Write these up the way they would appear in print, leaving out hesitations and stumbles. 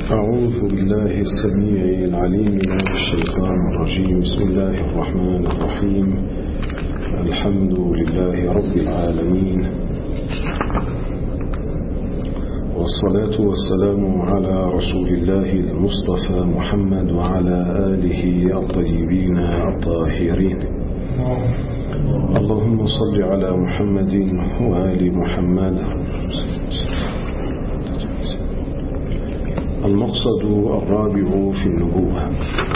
أعوذ بالله السميع العليم من الشيطان الرجيم. بسم الله الرحمن الرحيم. الحمد لله رب العالمين، والصلاة والسلام على رسول الله المصطفى محمد وعلى آله الطيبين الطاهرين. اللهم صل على محمد وآل محمد. المقصد الرابع في النبوة.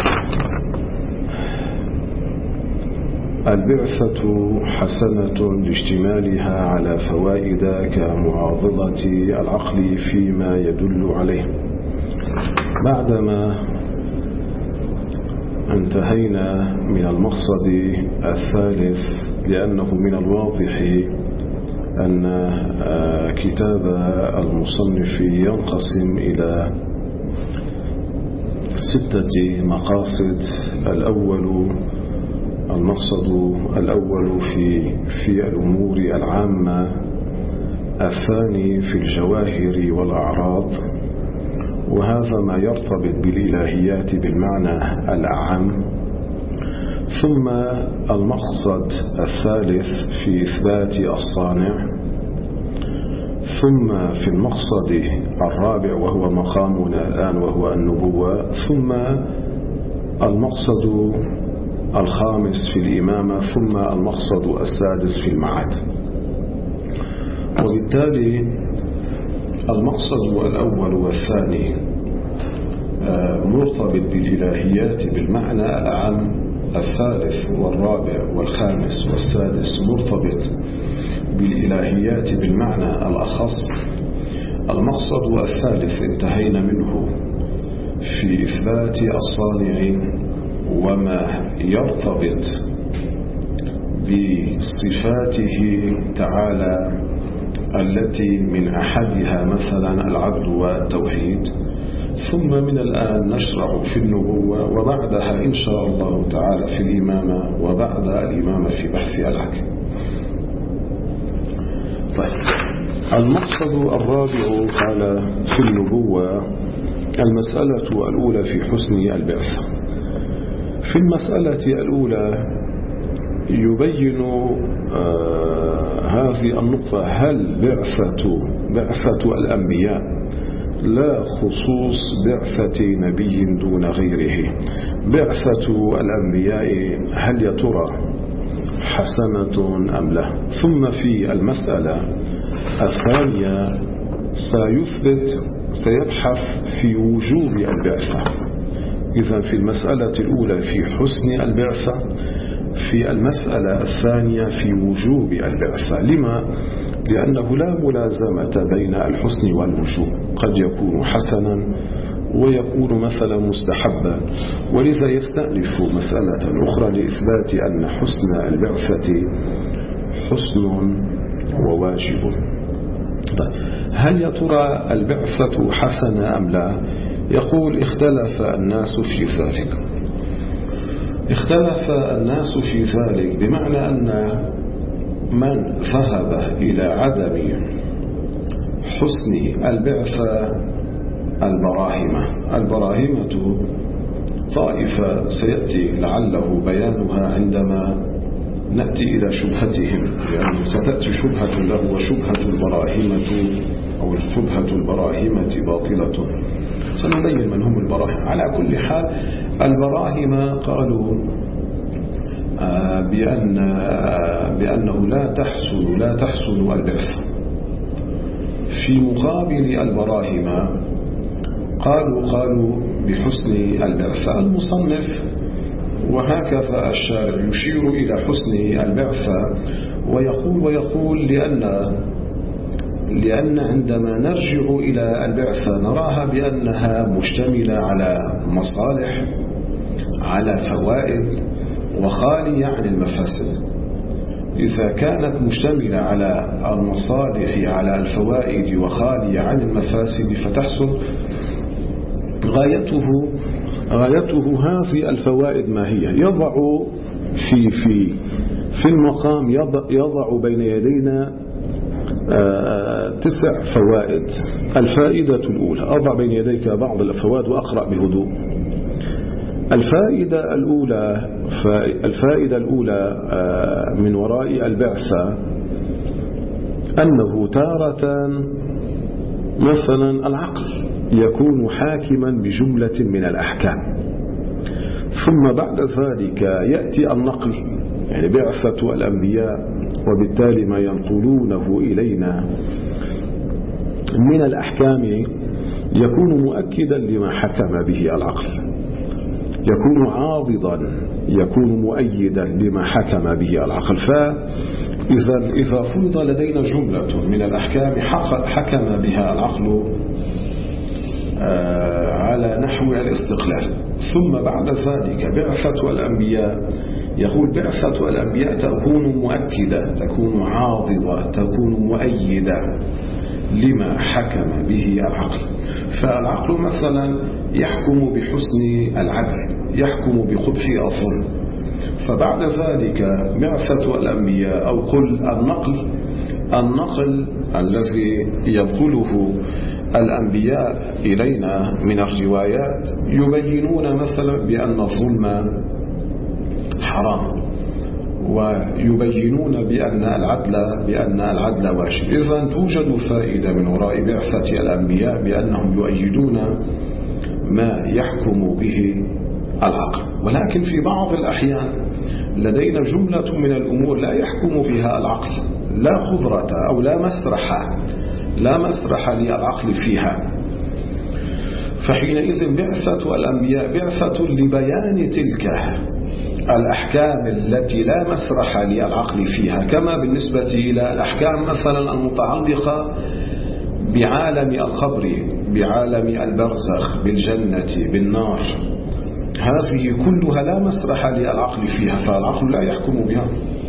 البعثة حسنة لاشتمالها على فوائد كمعاضدة العقل فيما يدل عليه. بعدما انتهينا من المقصد الثالث، لأنه من الواضح أن كتاب المصنف ينقسم إلى 6 مقاصد. المقصد الأول في الأمور العامة، الثاني في الجواهر والأعراض، وهذا ما يرتبط بالإلهيات بالمعنى الأعم. ثم المقصد الثالث في إثبات الصانع. ثم في المقصد الرابع وهو مقامنا الآن وهو النبوة. ثم المقصد الخامس في الإمامة. ثم المقصد السادس في المعاد. وبالتالي المقصد الأول والثاني مرتبط بالإلهيات بالمعنى الأعم، الثالث والرابع والخامس والسادس مرتبط بالإلهيات بالمعنى الأخص. المقصد الثالث انتهينا منه في إثبات الصانع وما يرتبط بصفاته تعالى، التي من أحدها مثلا العبد والتوحيد. ثم من الآن نشرع في النبوة، وبعدها إن شاء الله تعالى في الإمامة، وبعد الإمامة في بحث العدل. طيب، المقصد الرابع قال في النبوة المسألة الأولى في حسن البعثة. في المسألة الأولى يبين هذه النقطة: هل بعثة الأنبياء لا خصوص بعثة نبي دون غيره؟ بعثة الأنبياء هل يا ترى حسنة أم لا؟ ثم في المسألة الثانية سيبحث في وجوب البعثة. إذن في المسألة الأولى في حسن البعثة، في المسألة الثانية في وجوب البعثة. لما؟ لأنه لا ملازمة بين الحسن والوجوب، قد يكون حسنا ويكون مثلا مستحبا، ولذا يستأنف مسألة أخرى لإثبات أن حسن البعثة حسن وواجب. هل يا ترى البعثة حسنة أم لا؟ يقول: اختلف الناس في ذلك. اختلف الناس في ذلك بمعنى أن من ذهب إلى عدم حسن البعثة البراهمة طائفة سيأتي لعله بيانها عندما نأتي إلى شبهتهم، لأنه ستأتي شبهة له وشبهة البراهمة أو شبهة البراهمة باطلة. سنبين من هم البراهمة. على كل حال البراهمة قالوا بأنه لا تحصل البعثة. في مقابل البراهمة قالوا بحسن البعثة. المصنف وهكذا الشارع يشير إلى حسن البعثة ويقول لأن عندما نرجع إلى البعثة نراها بأنها مشتملة على مصالح، على فوائد، وخالية عن المفاسد. إذا كانت مشتملة على المصالح، على الفوائد، وخالية عن المفاسد، فتحصل غايته هذه الفوائد. ما هي؟ يضع في المقام، يضع بين يدينا 9 فوائد. الفائدة الأولى، أضع بين يديك بعض الفوائد وأقرأ بهدوء. الفائدة الأولى من وراء البعثة أنه تارة مثلا العقل يكون حاكما بجملة من الأحكام، ثم بعد ذلك يأتي النقل، يعني بعثة الأنبياء وبالتالي ما ينقلونه إلينا من الأحكام يكون مؤكدا لما حكم به العقل، يكون عاضدا، يكون مؤيدا لما حكم به العقل. فإذا فرض لدينا جملة من الأحكام حكم بها العقل على نحو الاستقلال، ثم بعد ذلك بعثة الأنبياء، يقول بعثة الأنبياء تكون مؤكدة، تكون عاضدة، تكون مؤيدة لما حكم به العقل. فالعقل مثلا يحكم بحسن العدل، يحكم بقبح الظلم، فبعد ذلك بعثة الأنبياء أو قل النقل الذي ينقله الأنبياء إلينا من الروايات يبينون مثلا بأن الظلم حرام، ويبينون بأن العدل واجب. إذن توجد فائدة من وراء بعثة الأنبياء بأنهم يؤيدون ما يحكم به العقل. ولكن في بعض الأحيان لدينا جملة من الأمور لا يحكم بها العقل، لا قدرة أو لا مسرح للعقل فيها، فحينئذ بعثة الأنبياء بعثة لبيان تلك الأحكام التي لا مسرح للعقل فيها، كما بالنسبة إلى الأحكام مثلا المتعلقة بعالم القبر، بعالم البرزخ، بالجنة، بالنار، هذه كلها لا مسرح للعقل فيها، فالعقل لا يحكم بها.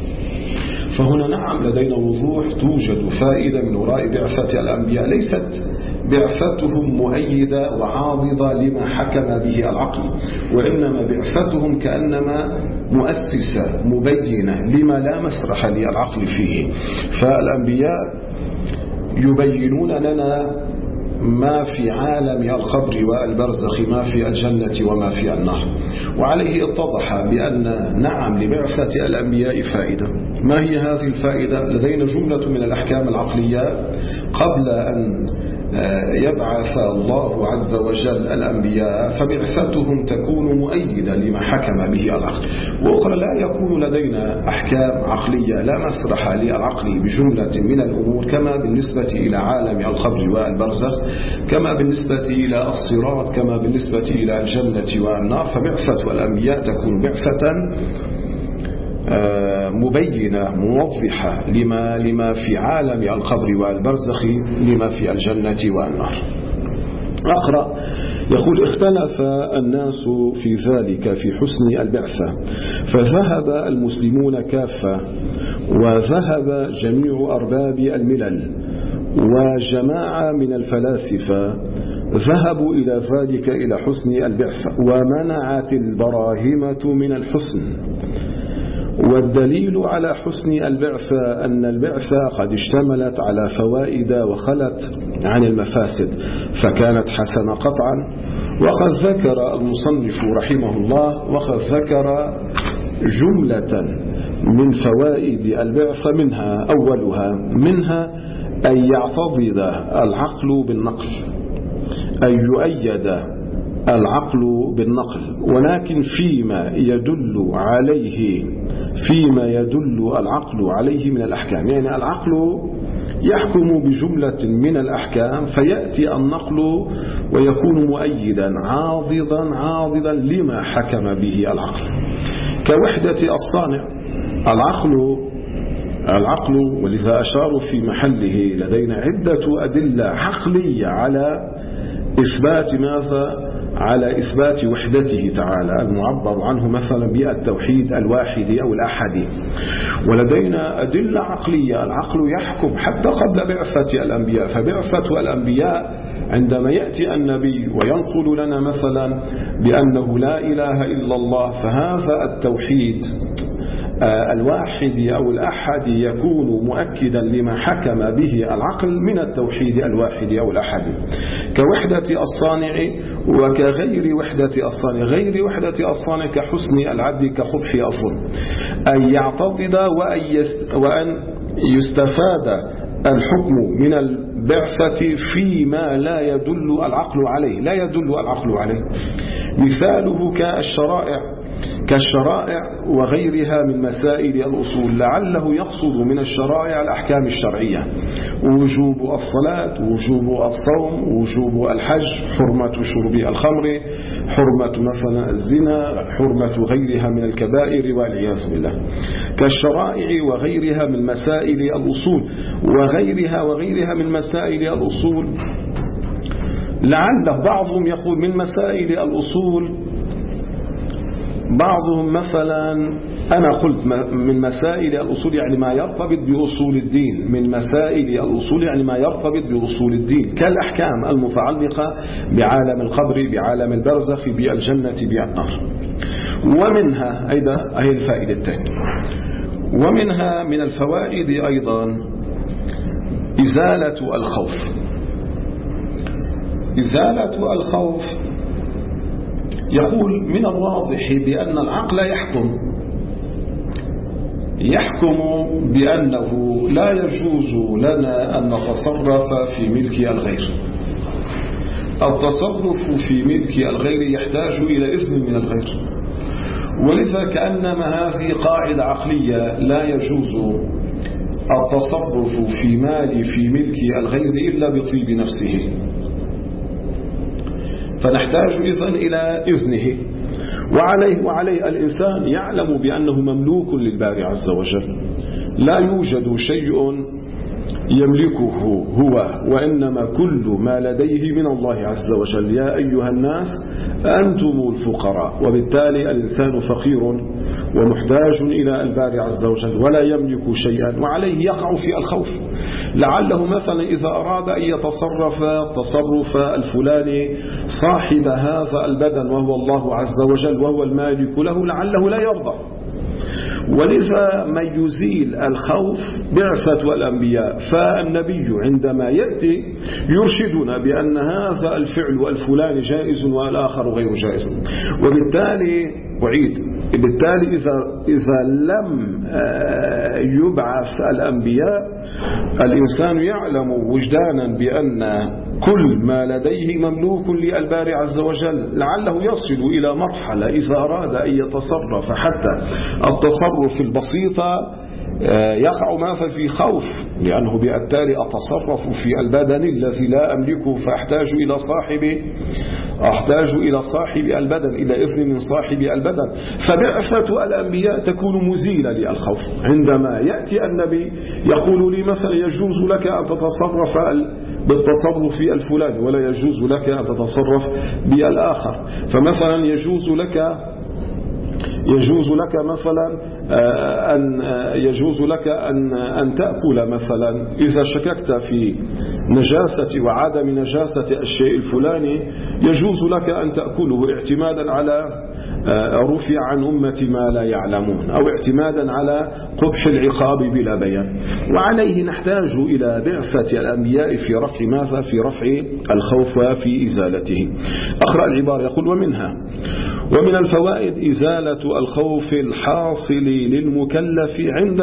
فهنا نعم لدينا وضوح، توجد فائدة من وراء بعثة الأنبياء، ليست بعثتهم مؤيدة وعاضدة لما حكم به العقل، وإنما بعثتهم كأنما مؤسسة مبينة لما لا مسرح للعقل فيه. فالأنبياء يبينون لنا ما في عالم القبر والبرزخ، ما في الجنة وما في النار. وعليه اتضح بأن نعم لبعثة الأنبياء فائدة. ما هي هذه الفائدة؟ لدينا جملة من الأحكام العقلية قبل أن يبعث الله عز وجل الأنبياء، فبعثتهم تكون مؤيدة لما حكم به العقل. وأخرى لا يكون لدينا أحكام عقلية لا مسرح للعقل بجملة من الأمور، كما بالنسبة إلى عالم القبر والبرزخ، كما بالنسبة إلى الصراط، كما بالنسبة إلى الجنة والنار. فبعثة الأنبياء تكون بعثة مبينة موضحة لما في عالم القبر والبرزخ، لما في الجنة والنار. أقرأ، يقول: اختلف الناس في ذلك في حسن البعثة، فذهب المسلمون كافة، وذهب جميع أرباب الملل، وجماعة من الفلاسفة ذهبوا إلى ذلك، إلى حسن البعثة، ومنعت البراهمة من الحسن. والدليل على حسن البعثة أن البعثة قد اشتملت على فوائد وخلت عن المفاسد، فكانت حسنة قطعا. وقد ذكر المصنف رحمه الله، وقد ذكر جملة من فوائد البعثة، منها أولها أن يعتضد العقل بالنقل، أن يؤيد العقل بالنقل، ولكن فيما يدل العقل عليه من الأحكام. يعني العقل يحكم بجملة من الأحكام، فيأتي النقل ويكون مؤيدا عاضدا لما حكم به العقل، كوحدة الصانع. العقل ولذا أشار في محله، لدينا عدة أدلة عقلية على إثبات ماذا؟ على إثبات وحدته تعالى، المعبر عنه مثلا بالتوحيد الواحد أو الأحد. ولدينا أدلة عقلية، العقل يحكم حتى قبل بعثة الأنبياء. فبعثة الأنبياء عندما يأتي النبي وينقل لنا مثلا بأنه لا إله إلا الله، فهذا التوحيد الواحد أو الأحد يكون مؤكدا لما حكم به العقل من التوحيد الواحد أو الأحد، كوحدة الصانع وكغير وحدة الصانع. غير وحدة الصانع كحسن العد كقبح الظلم، أن يعتضد وأن يستفاد الحكم من البعثة فيما لا يدل العقل عليه. مثاله كالشرائع وغيرها من مسائل الأصول، لعله يقصد من الشرائع الأحكام الشرعية، وجوب الصلاة، وجوب الصوم، وجوب الحج، حرمة شرب الخمر، حرمة مثلا الزنا، حرمة غيرها من الكبائر والعياذ بالله. كالشرائع وغيرها من مسائل الأصول، وغيرها من مسائل الأصول، لعله بعضهم يقول من مسائل الأصول، بعضهم مثلا أنا قلت من مسائل الأصول يعني ما يرتبط بأصول الدين، من مسائل الأصول يعني ما يرتبط بأصول الدين، كالأحكام المتعلقة بعالم القبر، بعالم البرزخ، بالجنة، بالنار. ومنها أيضا هي الفائدة الثانية، ومنها من الفوائد أيضا إزالة الخوف. يقول من الواضح بأن العقل يحكم بأنه لا يجوز لنا أن نتصرف في ملك الغير. التصرف في ملك الغير يحتاج إلى إذن من الغير، ولذا كأنما هذه قاعدة عقلية، لا يجوز التصرف في ملك الغير إلا بطيب نفسه، فنحتاج إذن إلى إذنه. وعليه الإنسان يعلم بأنه مملوك للباري عز وجل، لا يوجد شيء يملكه هو، وإنما كل ما لديه من الله عز وجل. يا أيها الناس أنتم الفقراء، وبالتالي الإنسان فقير ومحتاج إلى الباري عز وجل ولا يملك شيئا، وعليه يقع في الخوف. لعله مثلا إذا أراد أن يتصرف تصرف الفلاني صاحب هذا البدن وهو الله عز وجل وهو المالك له، لعله لا يرضى. ولذا من يزيل الخوف بعثة الأنبياء، فالنبي عندما يأتي يرشدنا بأن هذا الفعل الفلاني جائز والآخر غير جائز. وبالتالي إذا لم يبعث الأنبياء، الإنسان يعلم وجدانا بأن كل ما لديه مملوك للباري عز وجل، لعله يصل إلى مرحلة إذا أراد أن يتصرف حتى التصرف البسيطة يقع ماذا في خوف، لأنه بالتالي أتصرف في البدن الذي لا أملكه، فأحتاج إلى صاحب البدن، إلى إذن من صاحب البدن. فبعثة الأنبياء تكون مزيلة للخوف. عندما يأتي النبي يقول لي مثلا يجوز لك أن تتصرف بالتصرف الفلاني ولا يجوز لك أن تتصرف بالآخر، فمثلا يجوز لك أن تأكل مثلا، إذا شككت في نجاسة وعدم نجاسة الشيء الفلاني يجوز لك أن تأكله اعتمادا على رفع عن أمة ما لا يعلمون، أو اعتمادا على قبح العقاب بلا بيان. وعليه نحتاج إلى بعثة الأنبياء في رفع ماذا؟ في رفع الخوف وفي إزالته. أقرأ العبارة، يقول ومن الفوائد إزالة الخوف الحاصل للمكلف عند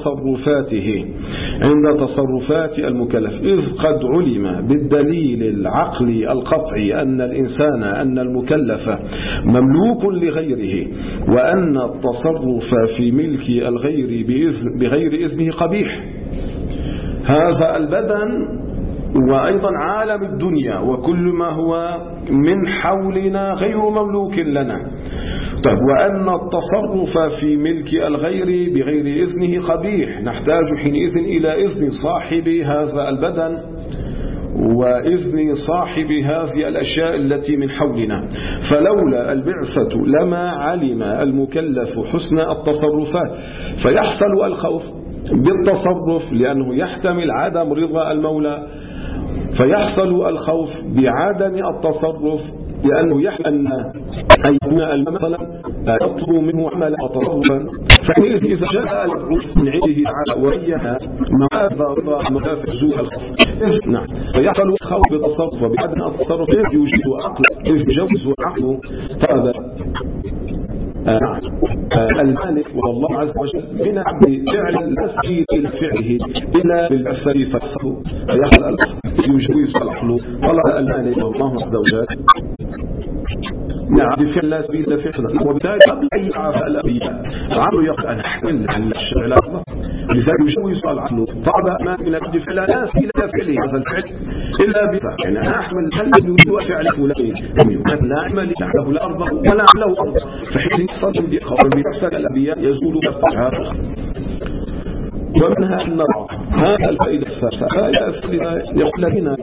تصرفات المكلف، إذ قد علم بالدليل العقلي القطعي أن المكلف مملوك لغيره، وأن التصرف في ملك الغير بغير إذنه قبيح. هذا البدن وأيضا عالم الدنيا وكل ما هو من حولنا غير مملوك لنا. طيب، وأن التصرف في ملك الغير بغير إذنه قبيح، نحتاج حينئذ إلى إذن صاحب هذا البدن وإذن صاحب هذه الأشياء التي من حولنا. فلولا البعثة لما علم المكلف حسن التصرفات، فيحصل الخوف بالتصرف لأنه يحتمل عدم رضا المولى، فيحصل الخوف بعدم التصرف لأنه يحتمل أن يكون مثلا يطلب منه عملا وتصرفا، فحينئذ إذا جاء العرف من عنده تعالى وبيها مدافع سوء الخوف نعم فيحصل الخوف بالتصرف وبعدم التصرف يوجد عقل يجوز عقله هذا نعم المالك والله عز وجل من عبد فعل لا سبيل إلى فعله إلا بالأسفل فيحصل يجوز العقل والله المالك والله عز وجل نعم بفعل لا سبيل إلى فعله وبالتالي قبل أن يعرف الأبياء العقل يقول أن أحمل على الشعر لذلك يجوز العقل طبعا ما من العبد فعل لا سبيل إلى فعله هذا الفعل إلا بفعل يعني أنا أحمل هل يريد فعل فلان لا أحمل له لا أرض ولا له أرض فحين يصل دي خبر بنفسك الأبياء يزول بالطهارة ومنها أن هذا الفائدة الثالثة يقول لنا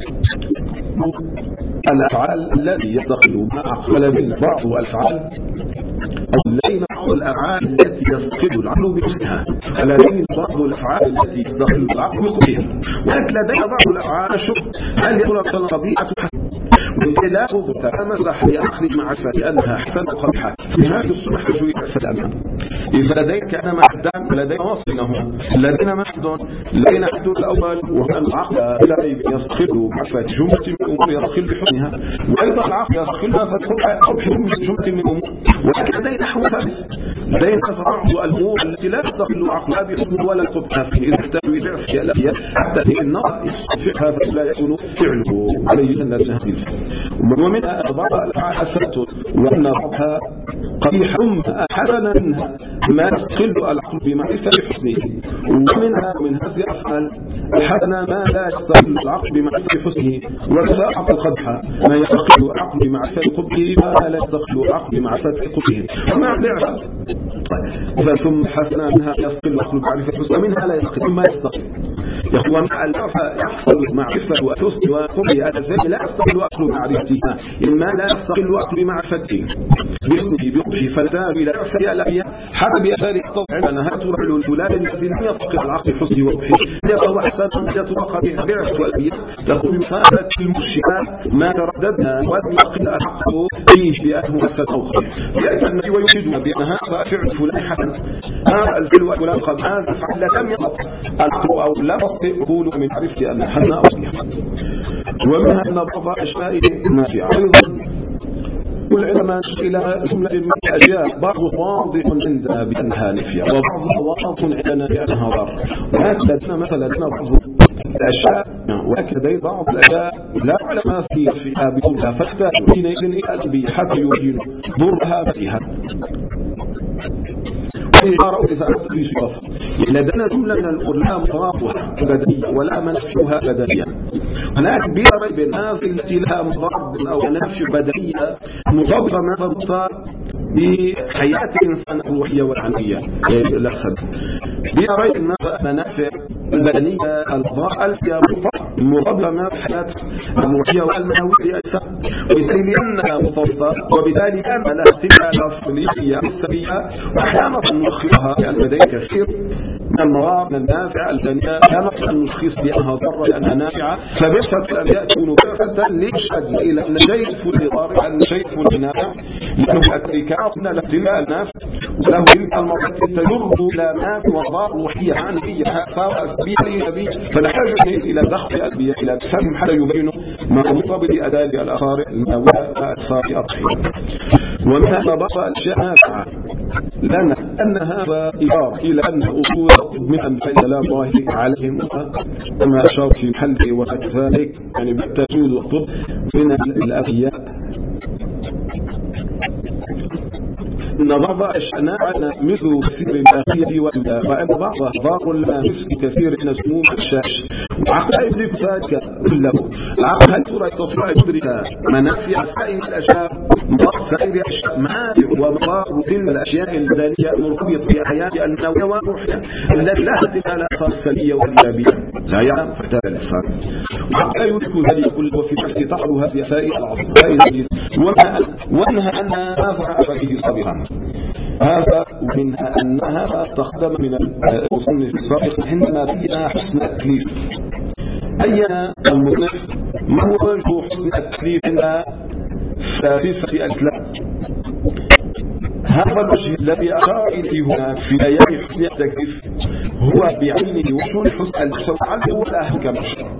الأفعال التي يستقل ما أقبل من بعض الأفعال الذين بعض الأفعال التي يستقل العقل بنفسها الذين بعض الأفعال التي يستقل العقل بنفسها ولكن لدينا بعض الأفعال شوف هل يكون مثلا طبيعة حسنة لا تتمزح لأخذ معرفة لأنها حسنة قبحة في هذه الصبح جوية سلامة إذا لديك أنا محدان لدينا واصلناه لدينا محدون لدينا حد الأول وهو العقل لا يستقل معرفة جملة من أمور يستقل بحسنها وأيضا العقل يستقل بحكم جملة من أمور ولكن لدينا حكم ثالث لدينا بعض الأمور التي لا تستقل عقلها بحسن ولا قبحة إذا احتاجوا إلى أشياء حتى في النار يستطيع هذا لا يكون فعله عليه سنة الهزيل ومنها بعض الأفعال حسنة وأن بعضها قبيحة حسنا منها ما يستقل العقل بمعرفة حسنه ومنها من هذه الأفعال الحسنة ما لا يستقل العقل بمعرفة حسنه وكذا القبحة ما يستقل العقل بمعرفة قبحه ما لا يستقل العقل بمعرفة قبحه وما يعرف ثم حسنة منها يستقل العقل بمعرفة حسنه منها لا يستقل ما يستقل يقول مع العرفة يحصل معرفة وحسن وقبحه الذي لا يستقل العقل بمعرفتها إما لا يستقل العقل بمعرفته باسمه بقبحه فالتاب إلى عرفة الأبياء حتى بأسالي تضع أنها ترعل الفلان الذي لم يستقل العقل بحسنه وقبحه يقول أحسن أن يتوقع بها بعرفة الأبياء تقول بمساءلة المشكلات ما ترددنا ولم يستقل الحق فيه بأنه حسن أو قبيح يأتي النبي ويشهدنا بأنها فعل فلان حسن الفعل فلان قد هذا فعل لم يقط العقل أو لا يستطيع يقول من عرفة أن حسن أو قبيح ومنها أن بعض أشياء نافعة والعلماء إلى جملة من الأشياء بعض واضح عندنا بأنها نفية وبعض واضح عندنا بأنها ضر ولكن مثلا بعض الأشياء ولكن بعض الأشياء لا علم فيها بطولها فاحتاج حينئذ إلى الأبي حتى يبين ضرها فيها وإشارة إذا في صفة لدينا جملة من القرآن مضاربها بدنية ولا منفيها بدنية هناك بيرة بالناس التي لها مضارب أو نفي بدنية مضاربة ما تضطر بحياة الإنسان الروحية والعنوية الأحسن بيرة منافع البدنية الضاء مضاربة ما بحياة الروحية والمعنوية وبالتالي لأنها مضاربة وبالتالي كان لها احتمال أصلية السبيعة وأحيانا نلخصها لأن لديه كثير من المضار من النافع البدنية كانت النشخيص بأنها ضرة لأنها نافعة فبعثة الأنبياء تكون بعثة ليشهد إلى أن شيء فل ضار أن شيء فل نافع لأنه التركات الاحتمال النافع وله تلك المرات تجر إلى نافع وضار روحية عنوية صار أسبيع لنبي فنحتاج إلى دخل الأنبياء إلى بسهم حتى يبينوا ما مرتبط بأداء الآخر المنوية صار أضحية ومنها بعض الأشياء نافعة لأن أن هذا إشارة إلى أن أصول من أنبياء الله عليهم كما أشار في محله وكذلك يعني بالتجويد والطب من الأنبياء إن بعض الأشياء مثل كثير من الأخير وأن بعضها ضار لما مثل كثير من سموم الشاش وعقل يدرك ذلك كله العقل هل ترى يستطيع يدرك منافع سائر الأشياء سائر الأشياء معارف ومضار تلك الأشياء البدنية مرتبطة بحياة النووية والروحية التي لا احتمال الآثار السلبية والإيجابية لا يعلم فاحتاج الإسلام وعقل يدرك ذلك كله وفي نفسه تعب هذه فائدة العظيمة وأنها أنها نازعة فيه صبرا هذا ومنها أنها تخدم من المصنف السابق عندما بينا حسن التكليف أين المصنف ما هو وجه حسن التكليف عند على صفة الإسلام. هذا الوجه الذي أشار إليه هنا في آيات حسن التكليف هو بعينه وجه حسن البشر هو الأهم كما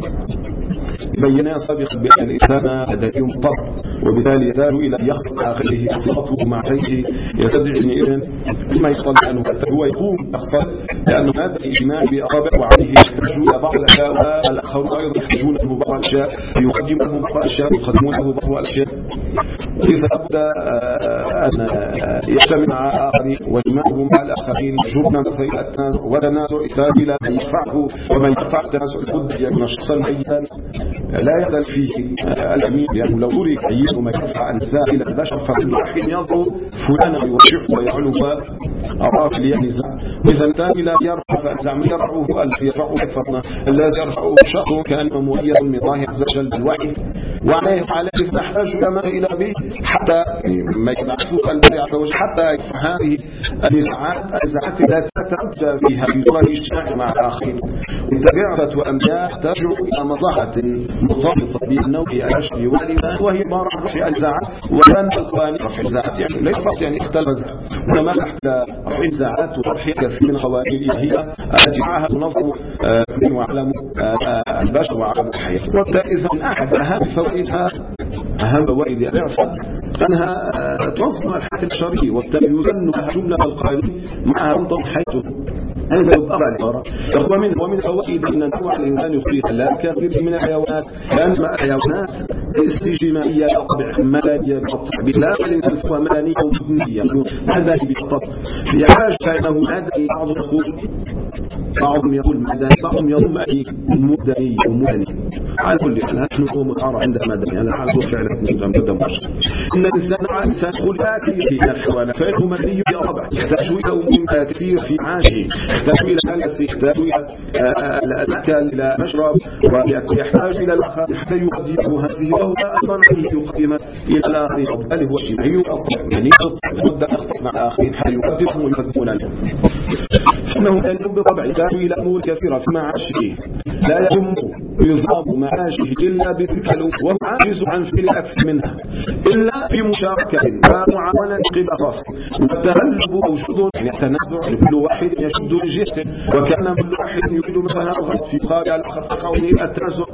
بينا سابقا بأن الإنسان لديه مضطر، وبالتالي يحتاج إلى أن يخلق مع غيره صفته مع غيره يستدعي إذن ما يطلع عنه حتى هو يقوم يختلط، لأنه هذا الاجتماع بأقابع وعليه يحتاج إلى بعض الأشياء والآخرون أيضا يحتاجون له بعض الأشياء يقدم له بعض الأشياء يقدمون له بعض الأشياء. إذا أبدأ أن يجتمع آخرين وجمعهم مع الآخرين جبنا مسائل التنازع والتنازع يحتاج إلى أن يدفعه، ومن يدفع التنازع لابد أن يكون شخصا ميتا لا يزال فيه الأمين، لأنه لو ترك عين وما يدفع النزاع إلى البشر فكل واحد ينظر فلانا يرشحه ويعلو أراف لينزع، وإذا انتهى إلى يرفع فأنزع من يرفعه ألف يرفعه أكثرنا الذي يرفعه الشخص كأنه مؤيد من الله عز وجل بالوحي، وعليه نحتاج إلى به حتى ما يبعثه الباري عز وجل حتى هذه النزاعات التي تتبدأ فيها في صورة الاجتماع مع الآخرين. التبعثة والأنبياء تحتاج إلى مصلحة مرتبطة بالنوع الأشبه والإيمان، وهي بارع رفع النزاعات وكان القوانين رفع النزاعات، يعني لا يفرق يعني اختلف وما تحت رفع النزاعات وطرح كثير من القوانين الإلهية التي معها تنظم من وعلم البشر وعلم الحياة. وإذا أحد أهم فوائدها أهم فوائد البعثة أنها تنظم الحياة البشرية وبالتالي يزن جملة القوانين معها تنظم حياته. هذا يبقى العبارة ومن فوائد أن نوع الإنسان يخطيها لا كثير من الحيوانات، لأن الحيوانات استجماعية طبع مدنية بالطبع لا الإنسان هو مدني أو مدنية هذا بالطبع يحتاج كأنه مدني، بعضهم يقول مدني بعضهم يقول مدني ومدني. على كل حال نحن نقوم متعارف عند مدني أنا حاضر فعلا إن الإنسان على الإنسان خلق كثير من الحيوانات فإنه مدني بالطبع يحتاج إلى أمور كثير في عاشه، يحتاج إلى الأكل، يحتاج إلى الأكل إلى مشرب، ويحتاج إلى الآخر حتى يقدمه هذه وهو أيضا يقدم إلى الآخرين، وبالتالي هو اجتماعي يعني يبدأ يخطط مع الآخرين حتى يقدمهم ويقدمون له. إنه ينم بطبع يحتاج إلى أمور كثيرة في معاشه لا يتم نظام معاشه إلا بتلك الأمور، وهو عاجز عن فعل أكثر منها إلا بمشاركة ومعاونة قبل خاص، والتغلب موجود يعني التنازع لكل واحد يشد لجهته، وكان كل واحد يريد مثلا الضغط في قابل الآخر فقوله التنازع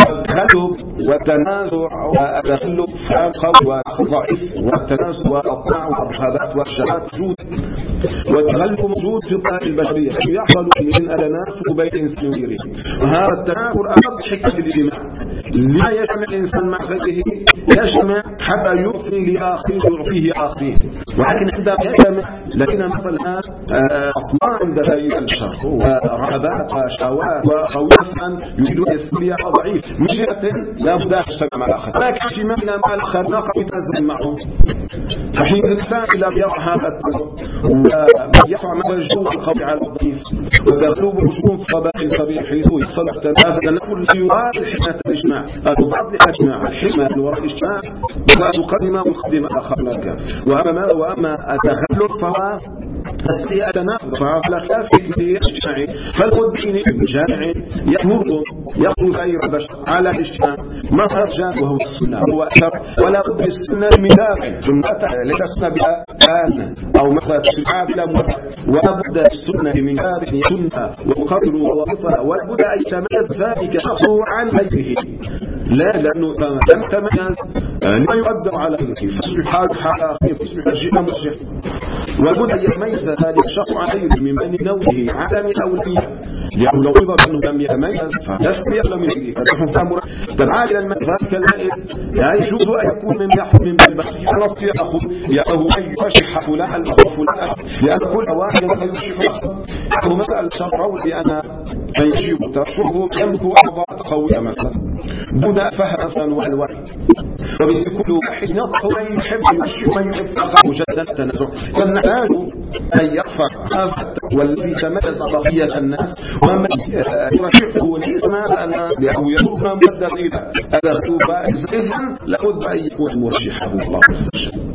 والتنازع والتغلب قوي وضعيف، والتنازع والطاع والرهبات والشهات موجود، والتغلب موجود في الطاعة البشرية يحصل من التنافر بين الإنسان وغيره، وهذا التنافر أمر حكمة الاجتماع لا يجمع الإنسان مع غيره، يجمع حتى يعطي لآخرين ويعطيه آخرين، ولكن عندما يجمع لكن مثلا أطماع عند هذه البشر ورغبات وشهوات وخوفا يريد أن يستولي ضعيف من جهة لا بد أن يجتمع مع الآخر، لكن اجتماعنا مع الآخر نقف يتنازل معهم، فحين الإنسان إلى يرى هذا ويقع مع الجو القوي على الضعيف والتغلب مشروع في قبائل صبيح حيث يصل التنافر الذي يراد حكمة الإجماع تضاد الإجماع الحكمة اللي وراء الإجماع وتقدم آخر لك، وأما التغلب فهو أستطيع التنافر فعلى خلاف الاجتماعي، فالمدين جامع يأمرهم يأخذ غير البشر على الاجتماع ما خرج وهو السنة هو أكثر، ولا بد السنة من دافع جملة لتسنى بها كان أو مثلا تشريعها بلا مرة، ولا بد السنة من دافع يسنى وقدر ووصفة، ولا بد أن يتميز ذلك شخصه عن غيره، لا لأنه لم تميز لا يقدر على غيره فاصبح حال أخيه فاصبح جيدا مصلح، وبد أن يتميز ذلك الشخص عن غيره من بين نوعه عدم الأولية، لأنه لو قضى بأنه لم يتميز فيستطيع لم يجري فتحهم فأمر تبعاد إلى ذلك المائد لا يجوز أن يكون من يحصل من بالبخي لا نستطيع أخذ يأخذ أن يرشح فلان أو فلان، لأن كل واحد سيرشح نفسه أخذ مسألة شرعه لأن من يجيب ترشحه يملك أعضاء قوية مثلا دون فهم أصلا والوحي، وبكل واحد يطلب أن يحب يرشح من يحب فقط مجددا التنازع، فنحتاج أن يغفر هذا والذي تميز بقية الناس ومن يرشحه ليس ماذا لأنه يطلب مبدأ إلى أدخل بائز إذن لابد أن يكون مرشحه الله عز وجل.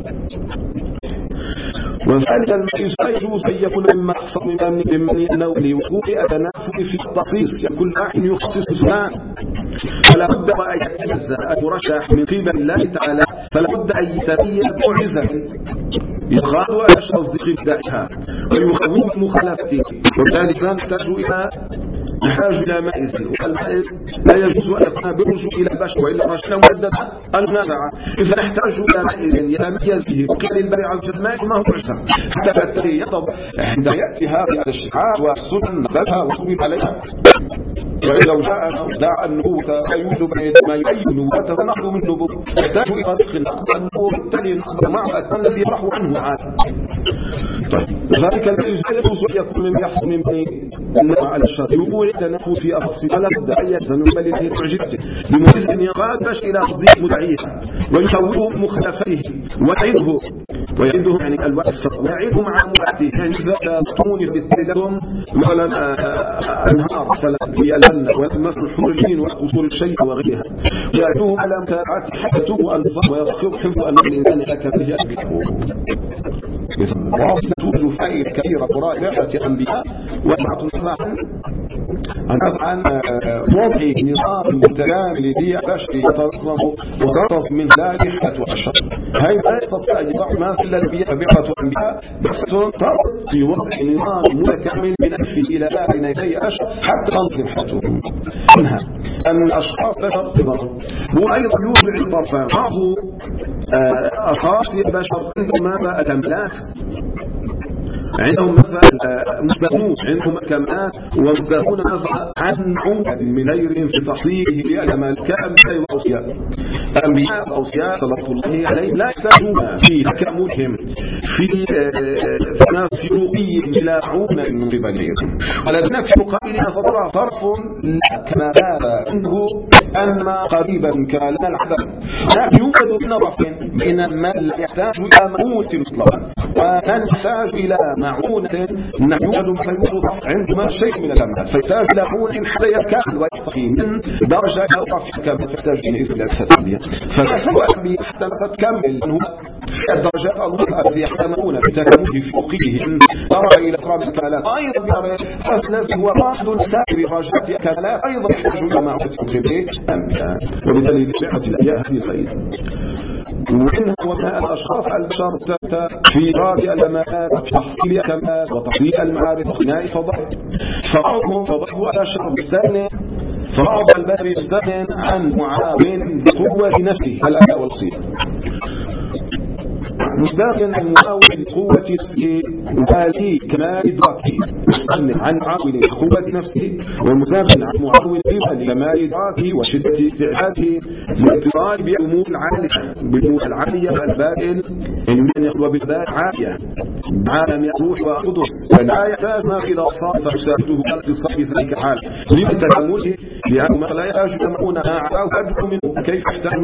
وذلك المحيص لا يجوز أن يكون مما أقصر من أنه لوقوع التنافر في التخصيص، كل واحد يخصص فلان فلا بد أن يتجزأ المرشح من قبل الله تعالى، فلا بد أن يتبين معجزة يخاف على تصديق ابداعها ويخوف مخالفته، وذلك نحتاج إلى مائز، والمائز لا يجوز أن يكون بالرجوع إلى البشر، وإلا رشنا مدد المنازعة. إذا نحتاج إلى مائز يتميز به وقال الباري عز وجل ما هو معجزة حتى فالتالي يطب عند يأتي هذه الاشتعاع والسنن نزلها وصبب عليها. وإذا جاءنا دعا النبوة فيولد ما يؤيد نبوته ونحن من نبوة يحتاج إلى طريق نقبل النبوة بالتالي نقبل معه الأكوان الذي يرح عنه عاد. طيب ذلك الذي يجوز أن يكون من يحصل من النوع الشر يقول التنفس في أفصل ولا بد أن يحزن بل الله معجبته لمجز أن يقادش إلى تصديق مدعيها ويحوله مخالفته ويعيده يعني الوقت ويعيده مع مبعته، يعني إذا تطموني بالتالي لهم مثلا أنهار مثلا في الجنة والمسل الحور الدين وقصور الشيء وغيرها، ويعيدهم على متابعة حتى تبوا أنفسهم ويضخوا حفظ أن الإنسان لك به أبيه. وعصنا توجد فائدة كبيرة قراءة أنبياء وبعض النصر عن وضع نظام متكامل للبشر يتنظم وتنظم من ذلك الأشر. هذا لا يستطيع أن يضع ما في الأنبياء بعض الأنبياء بس تنطلق في وضع نظام متكامل من ألف إلى بين يدي أشر حتى تنظم حياتهم. منها أن الأشخاص بشر وأيضا يوجد طرفان، بعض أشخاص البشر عندهم الكمالات، عندهم مثلا مستغنون، عندهم كمالات ومستغنون مثلا عن عود من غيرهم في تحصيله للكمال كأنبياء وأوصياء. الأنبياء والأوصياء صلوات الله عليهم لا يحتاجون في تكاملهم في رقيهم إلى عون من قبلهم، ولكن في مقابلها فضل طرف كما هذا عنده أنما قريبا كان العدم لا يوجد من طرفين بينما لا يحتاج إلى معونة مطلقا وكان يحتاج إلى معونة يوجد مثلا عندما شيء من الأمات فيحتاج إلى معونة حتى يكاد ويحتقي من درجة إلى أخرى كما تحتاج إلى إسلام التربية. فسوى حتى تكمل أنه في الدرجات التي يحتملون بتكامله في فقههم درجة إلى أخرى الكمالات أيضا الذي هو واحد سائر درجات الكمالات أيضا يحتاج إلى معونة تدريبه الأنبياء، وبالتالي لجعة الأنبياء هذه الفائدة. ومنها وما الأشخاص البشر في غاية الأمانات في تحصيل الكمال وتحصيل المعارف وخناء فضل، فبعضهم فضله على شر مستغنى، فبعض البشر يستغنى عن معاون بقوة نفسه الأداء والصيغة مستغنى عن معاون بقوة نفسه وآلي كمال إدراكه، مستغنى عن معاون بقوة نفسه ومستغنى عن معاون كمال إدراكه وشدة استعداده للاتصال بالأمور العالية والبائل يعني أن يخلو بالبال عالية عالم روح وقدس ولا يحتاج ما إلى صار فيساعده على اتصال ذلك الحال لتكامله، لأنه لا يحتاج يجمعون أو أدعو منه كيف يحتاج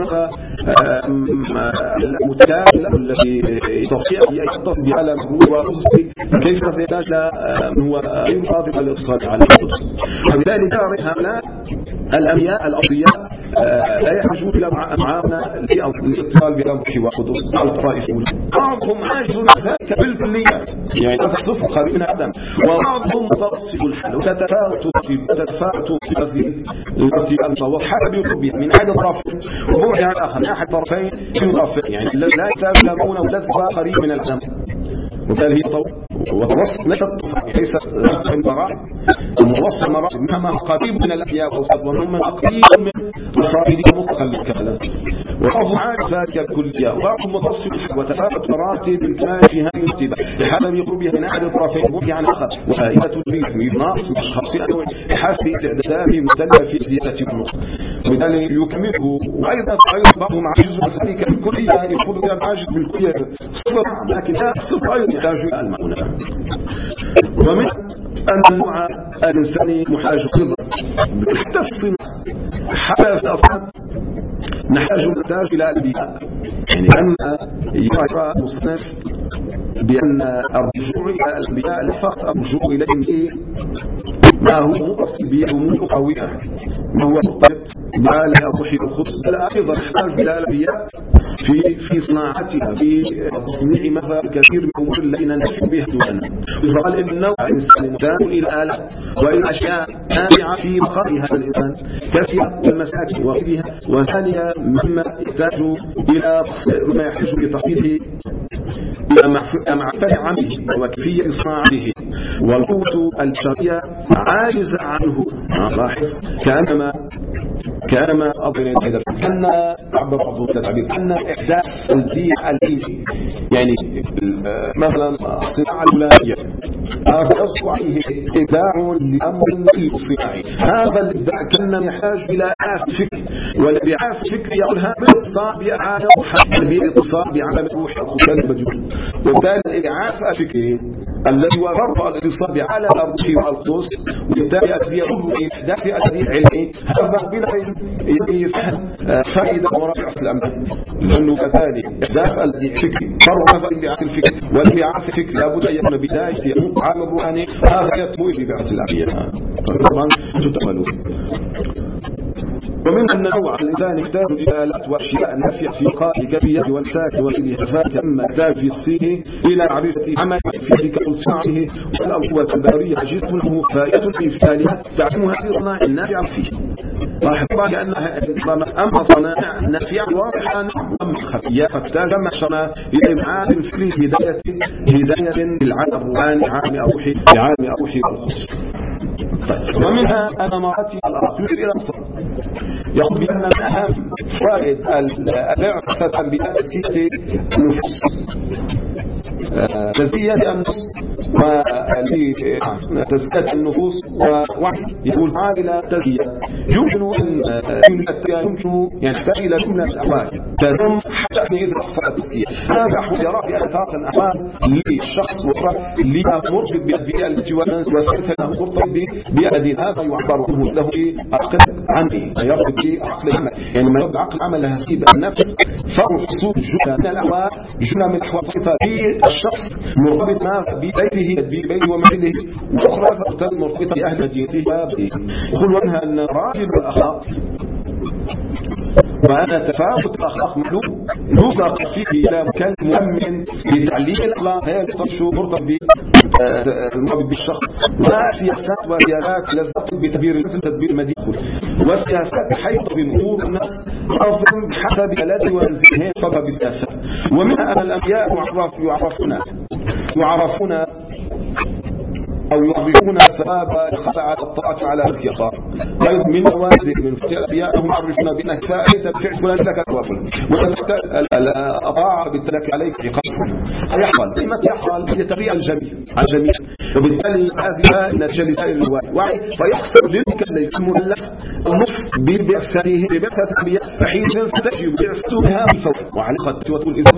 المتكامل الذي يتصل بعالم روح وقدس كيف يحتاج هو ينفاضل الاتصال على القدس. وبالتالي هؤلاء الأنبياء الأصفياء لا يحتاجون إلى معاونة للاتصال بالروح وقدس على الطائف الأولى. بعضهم عاجز ذلك بالكلية يعني تصف قريب آدم، وبعضهم متوسط الحال وتتفاوت التي أنت حسب يقبل من أحد الطرفين وبعد عن آخر من أحد الطرفين ينطفئ يعني لا يحتاج إلى معونة ولا قريب من العدم. وبالتالي هي وتوسط ليس المراحل الموسط المراحل مهما قريب من الأحياء وهم قريب من الخارجين مطلقا للكمالات، وبعضهم عارف ذلك الكلية وبعضهم متوسط وتفاوت مراتب الكمال في هذه المرتبة لحسب يقربها من أحد الطرفين ممكن عن آخر، وفائدة البيت ناقص أشخاص أنواع حسب استعداداته مختلفة في زيادة النقص وبالتالي يكمله. وأيضا بعضهم عاجز ذلك الكلية يقول كان عاجز بالكلية صفر لكن لا صفر أيضا يحتاج إلى المعونة. ومن أن النوع الإنساني محتاج قدر حتى في الصنع حتى في الأصحاب نحتاج إلى الأنبياء، يعني أن يرى مصنف بأن الرجوع إلى الأنبياء لا فقط الرجوع إليهم ما هو متصل بأمور قوية ما هو مرتبط بآل أضحي الخبز، بل أيضا نحتاج إلى آليات في صناعتها، في تصنيع مثلا كثير من الأمور التي ننتفع بها دوننا. وقال إن النوع الإنساني محتاج إلى آلات وإلى أشياء نافعة في بقاء هذا الإنسان كثيرة المساكن وغيرها، وثانيا مما يحتاج إلى ما يحتاج لتحقيقه إلى معرفة عمله وكيفية صناعته، والقوة البشرية عاجزة عنه. لاحظ كانما أظن كان عبر بعض التعبير أن إحداث الدين الإيجي، يعني مثلا الصناعة الولاية هذا يصبح عليه إبداع لأمر الصناعي. هذا الإبداع كان يحتاج إلى إعادة فكر، والإعادة فكر يقولها بالاتصال بإعادة بالاتصال بعمل روح الخلق المجهول. وبالتالي الإعادة الفكري الذي وفر الاتصال بعالم الروح والقدس، وبالتالي يعود إلى إحداث الدين العلمي، هذا بلا يفهم فائدة وراء أصل الأمر، لأنه كذلك إحداث الدين الفكري فرق مثلا بإعادة الفكر، والإعادة الفكر لابد أن يكون بداية عالم الروحاني، هذا يتمو ببعث الأنبياء طبعا تتعملون. ومن أن نوع الإنسان يحتاج إلى آلات وأشياء نافعة في قاء كيفية والساك وغيرها، فكما يحتاج في تصيغه إلى معرفة عمل في تكون صناعته، والأقوى البشرية عجزت له فائدة في فعلها تعلمها في صناع النافع فيه. لاحظ أنها أما صناع نافع واضحا أم خفية، فاحتاج معشرنا إلى إبعاد الفكر هداية للعالم الروحاني عام أوحي الخص. ومنها أن مراتب الأخلاق إلى الصبر يقول بأن من أهم فوائد البعثة أنبياء تزكية النفوس، تزكية النفس وتزكية النفوس ووعي. يقول تعالى إلى تزكية يمكن أن يحتاج إلى جملة أحوال تدم حتى إذا حصلت تزكية. هذا أحوال يرى بأن تارة أحوال للشخص وأخرى مرتبط بالبيئة التي وسلسلة مرتبط بأدين، هذا يعبر عنه له عقل عملي، يرتبط بعقل العمل، يعني ما يرتبط بعقل عمل لها سيب النفس صار حصول جملة من الأحوال، جملة من الأحوال الشخص مرتبط ببيته ومنزله، وأخرى مرتبطة بأهل مدينته وبيته. يقول عنها أن راجل الأخلاق وأن تفاوت الأخلاق مخلوق نوثق فيه إلى مكان مؤمن لتعليم الأخلاق، هي مرتبط بالشخص، وسياسات وسياسات لازم بتدبير الناس تدبير المدينة، وسياسات بحيث بنقول الناس أظن بحسب بلاد وانزلهم فضل بالسياسات. ومنها أن الأنبياء يعرفون أو يعرفون الثواب على الطاعة على الخيار. طيب من موازين من فتح الأنبياء هم يعرفون بأنك سائل تدفع فلان لك توافل، وتحتاج الأطاعة بالتلك عليك عقاب. يحصل لما يحصل هي تبيع الجميع، وبالتالي هذه نتيجة لسائر الوعي، فيحصل للمكلف المكلف النصف ببعثته ببعثة الأنبياء، فحينئذ تجب بعثتها بالفور. وعلى خط وتقول إذا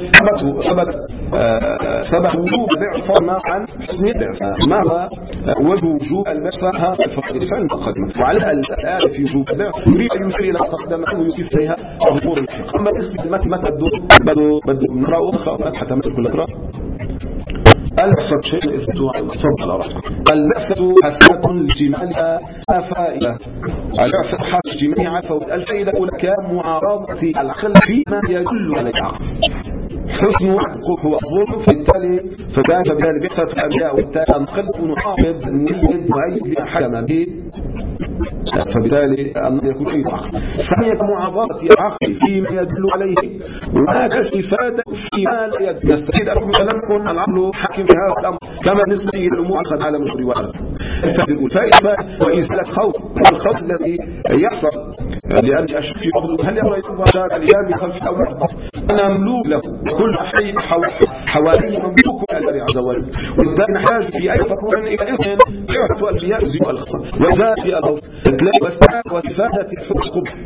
ثبت وجوب بعث ما عن حسن البعثة، ما وجوب البعثة هذا الفرق الإنسان المقدمة، وعلى الآن في وجوب البعث يريد أن يشير إلى تقدم أنه يضيف إليها ظهور الحق. أما اسم المتن بدو نقرأ حتى مثل كل نقرأ. البعثة شيء إثبتها تفضل رحمة. البعثة حسنة لاجتماعها فائدة. البعثة حسنة اجتماعها الفائدة لك معارضة العقل فيما يدل على العقل. حسن وعدقه هو الظلم، فبالتالي فكان بذلك بعثة الأنبياء، وبالتالي النقل ونحافظ نريد وعيد لما حكم به، فبالتالي أن يكون شيء عقل. ثانيا معارضة العقل فيما يدل عليه، وهذا استفادة فيما لا يدل. نستفيد أن يكون العقل حاكم في هذا الأمر، كما بالنسبة للأمور الخاصة على الحر والرزق. الفائدة وإزالة الخوف الذي يحصل، لأن أشوف في بعض هل يرى يتظاهر الإيام خلف الأول أنا مملوك له، كل حي حوالي مملوك لله عز وجل، وبالتالي نحتاج في أي تطور إلى إذن يعطوا الأنبياء زيو الخطأ وزاتي الأرض وإفادة الحب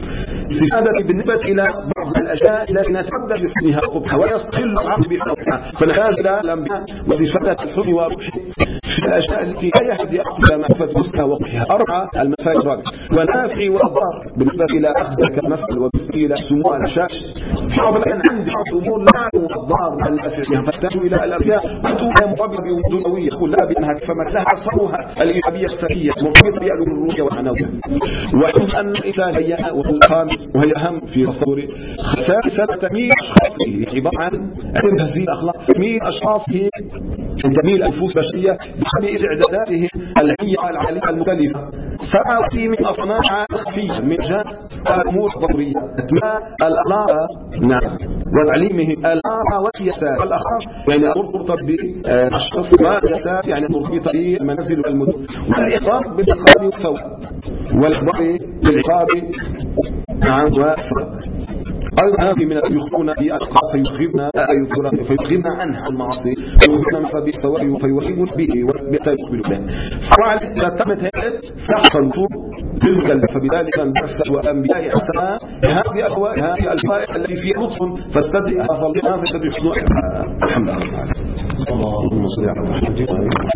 استفادة بالنسبة إلى بعض الأشياء التي نتردد بحسنها وقبحها ويستقل العقل بحسنها، فنحتاج إلى الأنبياء واستفادة الحسن والقبح في الأشياء التي لا يهدي عقل إلى معرفة حسنها وقبحها. أربعة المفاسد الرابعة والنافع والضار بالنسبة إلى أخذ كمثل وبالنسبة إلى سموع الأشياء. في بعض الأحيان عندي أمور لا الضار والنافع فيها فتحتاج إلى الأنبياء وتوها مرتبطة بوجودوية يقول لا بأنها فما لها أثرها الإيجابية السرية مرتبطة بعلوم الروح والعناوين. وحفظ أن الإنسان والخامس وهي أهم في تصور خسائر تمييز أشخاصه عبارة عن هذه الأخلاق تمييز أشخاصه تمييز النفوس البشرية بسبب إعداداتهم العلمية العالية المختلفة. سبعة من أصناع خفية من جهة الأمور الضرورية أتماء الأخلاق نعم وتعليمهم الأخلاق والسياسات. الأخلاق يعني أمور مرتبطة بالأشخاص والسياسات يعني مرتبطة بالمنازل والمدن. والإقرار بالعقاب والثواب والإخبار بالعقاب نعم والثواب. أيضا هذه من يخبرنا بالأخلاق فيخبرنا عنها المعاصي ويخبرنا مثلا بالثواب فيوحبون به وبالتالي يقبل به. فوعلى إذا تمت هذا فحصل تلك فبذلك انبعث وأنبياء حسنا هذه الفائدة التي فيها لطف فاستدعي أفضل هذا يستدعي حسن الحمد لله. اللهم صل على محمد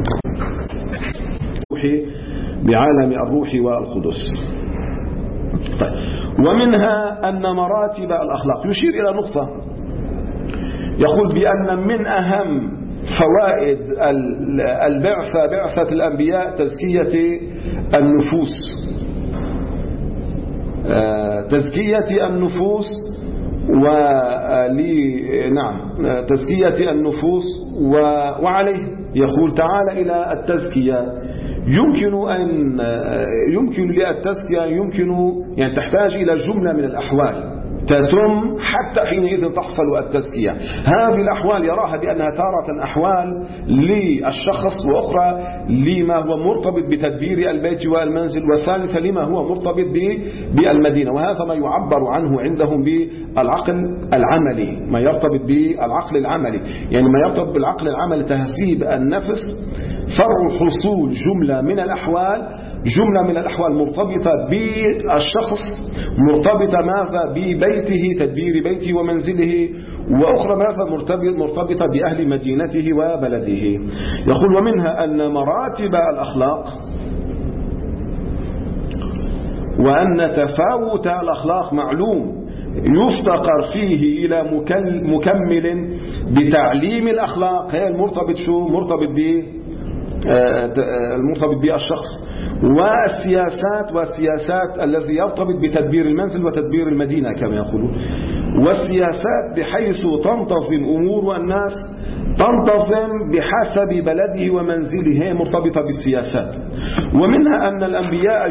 بعالم الروح والقدس. طيب ومنها أن مراتب الأخلاق يشير إلى نقطة يقول بأن من أهم فوائد البعثة بعثة الأنبياء تزكية النفوس تزكية النفوس تزكية النفوس وعليه يقول تعالى إلى التزكية يمكن للتزكية يعني تحتاج إلى جملة من الأحوال تتم حتى حينئذ تحصل التزكية. هذه الأحوال يراها بأنها تارة أحوال للشخص وأخرى لما هو مرتبط بتدبير البيت والمنزل وثالثا لما هو مرتبط بالمدينة. وهذا ما يعبر عنه عندهم بالعقل العملي ما يرتبط بالعقل العملي يعني ما يرتبط بالعقل العملي تهذيب النفس فرع حصول جملة من الأحوال مرتبطة بالشخص مرتبطة ماذا ببيته تدبير بيته ومنزله وأخرى ماذا مرتبطة بأهل مدينته وبلده. يقول ومنها أن مراتب الأخلاق وأن تفاوت الأخلاق معلوم يفتقر فيه إلى مكمل بتعليم الأخلاق هي مرتبط بالشخص والسياسات الذي يرتبط بتدبير المنزل وتدبير المدينة كما يقولون والسياسات بحيث تنتظم أمور الناس تنتظم بحسب بلده ومنزله هي مرتبطة بالسياسات. ومنها أن الأنبياء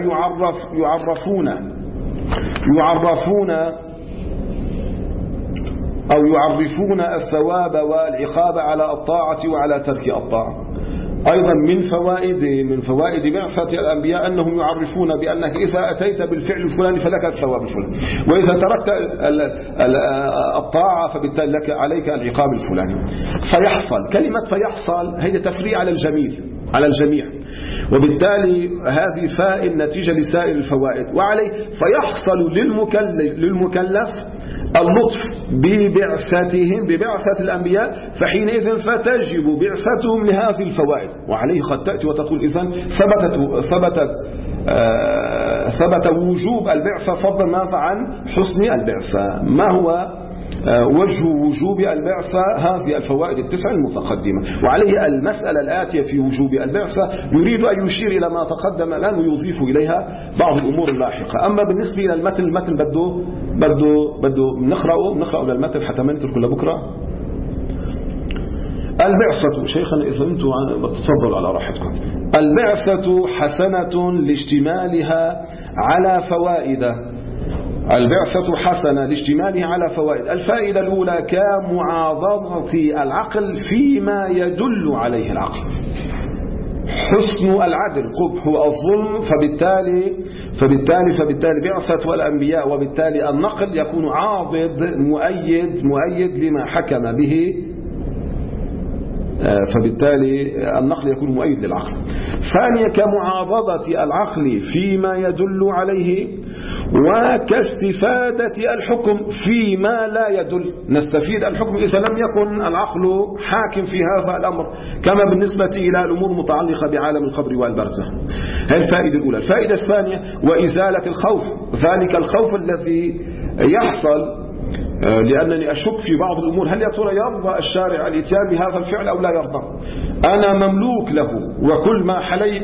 يعرفون الثواب والعقاب على الطاعة وعلى ترك الطاعة. أيضا من فوائد بعثة الأنبياء أنهم يعرفون بأنك إذا أتيت بالفعل الفلاني فلك الثواب الفلاني وإذا تركت الطاعة فبالتالي لك عليك العقاب الفلاني. فيحصل كلمة فيحصل هي تفريع على الجميع وبالتالي هذه فائدة نتيجة لسائر الفوائد. وعليه فيحصل للمكلف اللطف ببعثة الأنبياء فحينئذ فتجب بعثتهم لهذه الفوائد. وعليه قد تأتي وتقول إذن ثبت وجوب البعثة فضلا ماذا عن حسن البعثة. ما هو وجه وجوب البعثة؟ هذه الفوائد التسع المتقدمة. وعليه المسألة الآتية في وجوب البعثة يريد أن يشير إلى ما تقدم الآن ويضيف إليها بعض الأمور اللاحقة. أما بالنسبة إلى المتن بده نقرأ للمتن حتى ما نترك لبكرة. البعثة شيخنا إذا أنتم تفضلوا على راحتكم. البعثة حسنة لاشتمالها على فوائد. البعثة حسنة لاشتمالها على فوائد. الفائدة الأولى كمعاضدة العقل فيما يدل عليه العقل. حسن العدل قبح الظلم فبالتالي بعثة الأنبياء وبالتالي النقل يكون عاضد مؤيد لما حكم به فبالتالي النقل يكون مؤيد للعقل. ثانيا كمعاضدة العقل فيما يدل عليه وكاستفادة الحكم فيما لا يدل. نستفيد الحكم إذا لم يكن العقل حاكم في هذا الأمر، كما بالنسبة إلى الأمور المتعلقة بعالم القبر والبرزخ. هذه الفائدة الأولى. الفائدة الثانية وإزالة الخوف، ذلك الخوف الذي يحصل لأنني أشك في بعض الأمور، هل يا ترى يرضى الشارع الإتيان بهذا الفعل أو لا يرضى؟ أنا مملوك له، وكل ما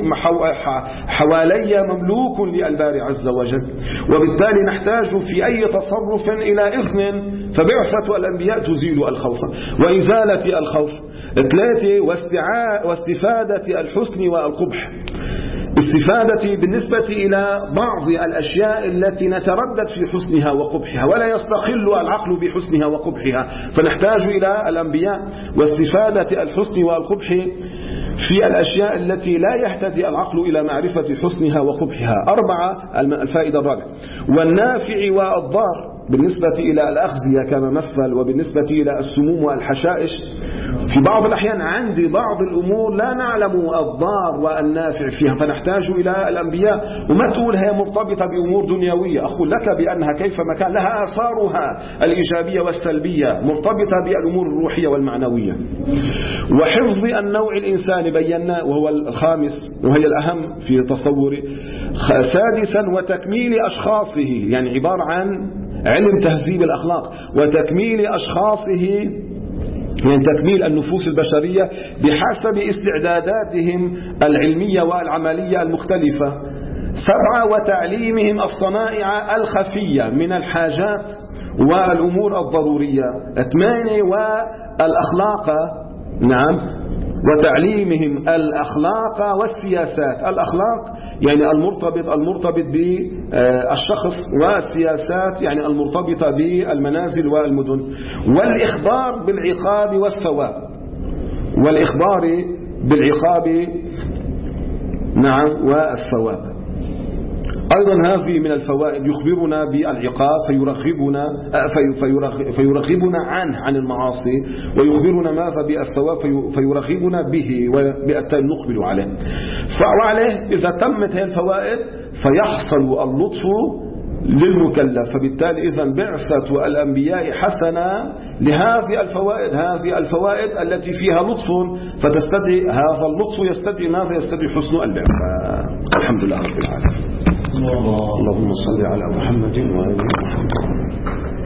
حوالي مملوك للباري عز وجل، وبالتالي نحتاج في أي تصرف إلى إذن، فبعثة الأنبياء تزيل الخوف. وإزالة الخوف. 3 واستفادة الحسن والقبح. استفادة بالنسبة إلى بعض الأشياء التي نتردد في حسنها وقبحها، ولا يستقل العقل بحسنها وقبحها، فنحتاج إلى الأنبياء. واستفادة الحسن والقبح في الأشياء التي لا يهتدي العقل إلى معرفة حسنها وقبحها. 4 الفائدة الرابعة والنافع والضار بالنسبة إلى الأغذية كما مثل، وبالنسبة إلى السموم والحشائش. في بعض الأحيان عندي بعض الأمور لا نعلم الضار والنافع فيها، فنحتاج إلى الأنبياء. وما تقول هي مرتبطة بأمور دنيوية، أقول لك بأنها كيفما كان لها آثارها الإيجابية والسلبية، مرتبطة بالأمور الروحية والمعنوية. وحفظ النوع الإنساني بينا، وهو الخامس وهي الأهم في تصوري. 6 وتكميل أشخاصه، يعني عبارة عن علم تهذيب الأخلاق وتكميل أشخاصه، يعني تكميل النفوس البشرية بحسب استعداداتهم العلمية والعملية المختلفة. 7 وتعليمهم الصنائع الخفية من الحاجات والأمور الضرورية. 8 والأخلاق، نعم، وتعليمهم الأخلاق والسياسات. الأخلاق يعني المرتبط بالشخص، والسياسات يعني المرتبطة بالمنازل والمدن. والإخبار بالعقاب والثواب، والإخبار بالعقاب، نعم، والثواب. أيضا هذه من الفوائد، يخبرنا بالعقاب فيرغبنا عنه عن المعاصي، ويخبرنا ماذا بالثواب فيرغبنا به وبالتالي نقبل عليه. وعليه إذا تمت هذه الفوائد فيحصل اللطف للمكلف. فبالتالي إذن بعثة الأنبياء حسنة لهذه الفوائد، هذه الفوائد التي فيها لطف، فتستدعي هذا اللطف يستدعي ماذا؟ يستدعي حسن البعثة. الحمد لله رب العالمين. اللهم صل على محمد وآل محمد.